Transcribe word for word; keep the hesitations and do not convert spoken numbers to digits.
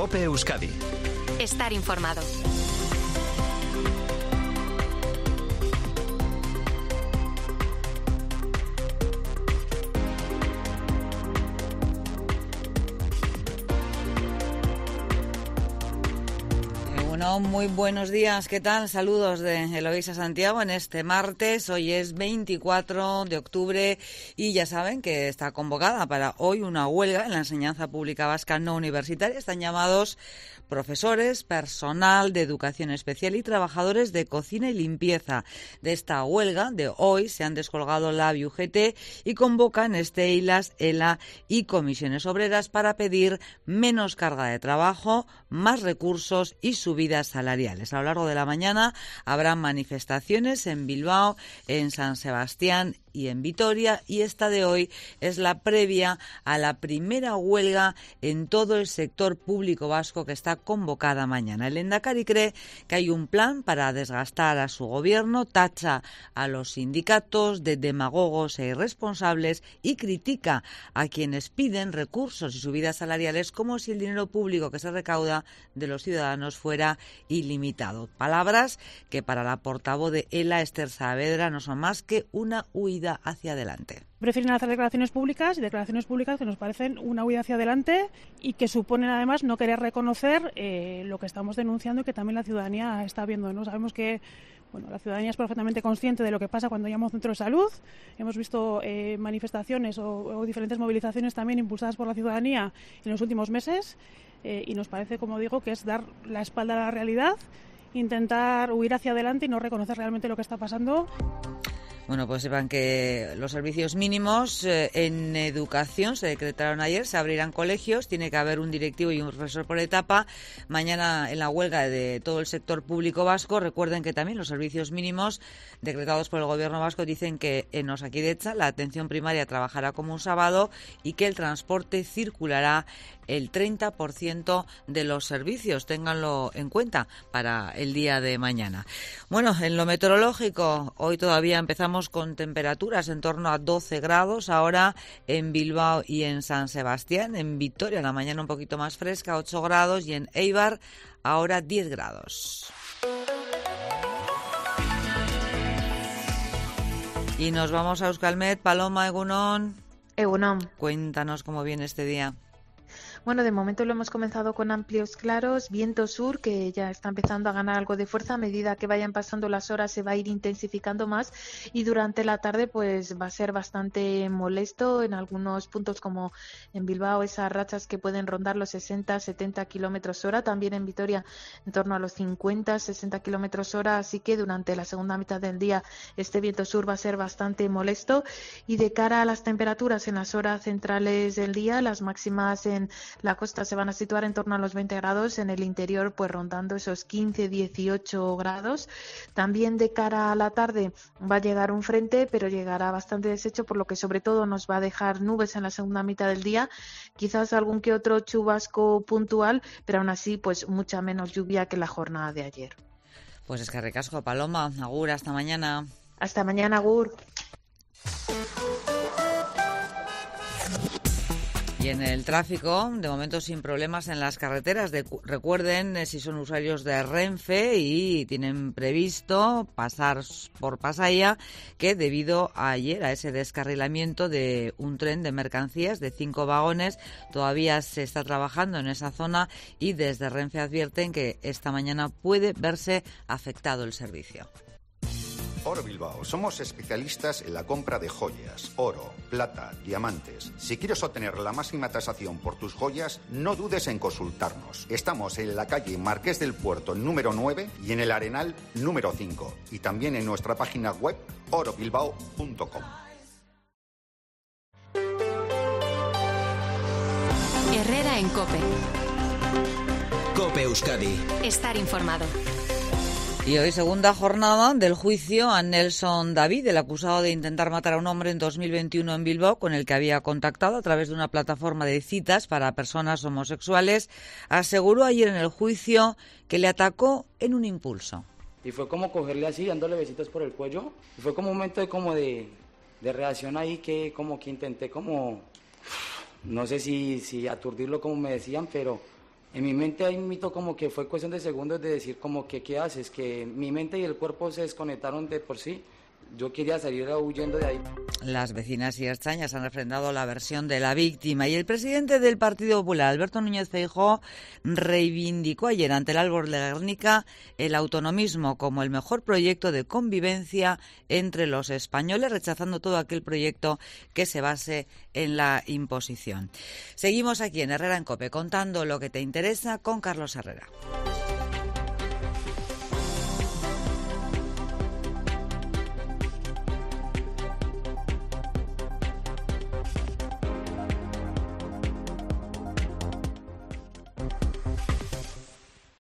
COPE Euskadi. Estar informado. Bueno, muy buenos días, ¿qué tal? Saludos de Eloísa Santiago en este martes. Hoy es veinticuatro de octubre y ya saben que está convocada para hoy una huelga en la enseñanza pública vasca no universitaria. Están llamados profesores, personal de educación especial y trabajadores de cocina y limpieza. De esta huelga de hoy se han descolgado la B U G T y convocan Esteilas, ELA y comisiones obreras para pedir menos carga de trabajo, más recursos y subidas salariales. A lo largo de la mañana habrá manifestaciones en Bilbao, en San Sebastián y en Vitoria, y esta de hoy es la previa a la primera huelga en todo el sector público vasco que está convocada mañana. El Lehendakari cree que hay un plan para desgastar a su gobierno, tacha a los sindicatos de demagogos e irresponsables y critica a quienes piden recursos y subidas salariales como si el dinero público que se recauda de los ciudadanos fuera ilimitado. Palabras que para la portavoz de ELA, Esther Saavedra, no son más que una huida hacia adelante. Prefieren hacer declaraciones públicas y declaraciones públicas que nos parecen una huida hacia adelante y que suponen además no querer reconocer eh, lo que estamos denunciando y que también la ciudadanía está viendo, ¿no? Sabemos que bueno, la ciudadanía es perfectamente consciente de lo que pasa cuando llamamos centro de salud. Hemos visto eh, manifestaciones o, o diferentes movilizaciones también impulsadas por la ciudadanía en los últimos meses eh, y nos parece, como digo, que es dar la espalda a la realidad, intentar huir hacia adelante y no reconocer realmente lo que está pasando. Bueno, pues sepan que los servicios mínimos eh, en educación se decretaron ayer, se abrirán colegios, tiene que haber un directivo y un profesor por etapa. Mañana en la huelga de todo el sector público vasco, recuerden que también los servicios mínimos decretados por el gobierno vasco dicen que en Osakidetza la atención primaria trabajará como un sábado y que el transporte circulará el treinta por ciento de los servicios. Ténganlo en cuenta para el día de mañana. Bueno, en lo meteorológico, hoy todavía empezamos con temperaturas en torno a doce grados, ahora en Bilbao y en San Sebastián. En Vitoria la mañana un poquito más fresca, ocho grados, y en Eibar ahora diez grados. Y nos vamos a Euskalmet. Paloma, Egunon. Egunon. Cuéntanos cómo viene este día. Bueno, de momento lo hemos comenzado con amplios claros, viento sur que ya está empezando a ganar algo de fuerza. A medida que vayan pasando las horas se va a ir intensificando más y durante la tarde pues va a ser bastante molesto en algunos puntos, como en Bilbao, esas rachas que pueden rondar los sesenta, setenta kilómetros hora, también en Vitoria en torno a los cincuenta, sesenta kilómetros hora, así que durante la segunda mitad del día este viento sur va a ser bastante molesto. Y de cara a las temperaturas en las horas centrales del día, las máximas en la costa se van a situar en torno a los veinte grados, en el interior pues rondando esos quince, dieciocho grados. También de cara a la tarde va a llegar un frente, pero llegará bastante deshecho, por lo que sobre todo nos va a dejar nubes en la segunda mitad del día, quizás algún que otro chubasco puntual, pero aún así pues mucha menos lluvia que la jornada de ayer. Pues es que recasco, Paloma. Agur, hasta mañana. Hasta mañana, agur. Y en el tráfico, de momento sin problemas en las carreteras. De, recuerden, eh, si son usuarios de Renfe y tienen previsto pasar por Pasaia, que debido a ayer a ese descarrilamiento de un tren de mercancías de cinco vagones, todavía se está trabajando en esa zona y desde Renfe advierten que esta mañana puede verse afectado el servicio. Oro Bilbao. Somos especialistas en la compra de joyas, oro, plata, diamantes. Si quieres obtener la máxima tasación por tus joyas, no dudes en consultarnos. Estamos en la calle Marqués del Puerto número nueve y en el Arenal número cinco. Y también en nuestra página web oro bilbao punto com. Herrera en COPE. COPE Euskadi. Estar informado. Y hoy segunda jornada del juicio a Nelson David, el acusado de intentar matar a un hombre en dos mil veintiuno en Bilbao, con el que había contactado a través de una plataforma de citas para personas homosexuales. Aseguró ayer en el juicio que le atacó en un impulso. Y fue como cogerle así, dándole besitos por el cuello. Y fue como un momento de, como de, de reacción ahí que como que intenté como, no sé si, si aturdirlo como me decían, pero En mi mente hay un mito como que fue cuestión de segundos de decir como que qué haces, que mi mente y el cuerpo se desconectaron de por sí. Yo quería salir huyendo de ahí. Las vecinas y ertzainas han refrendado la versión de la víctima y el presidente del Partido Popular, Alberto Núñez Feijóo, reivindicó ayer ante el Árbol de Guernica el autonomismo como el mejor proyecto de convivencia entre los españoles, rechazando todo aquel proyecto que se base en la imposición. Seguimos aquí en Herrera en COPE contando lo que te interesa con Carlos Herrera.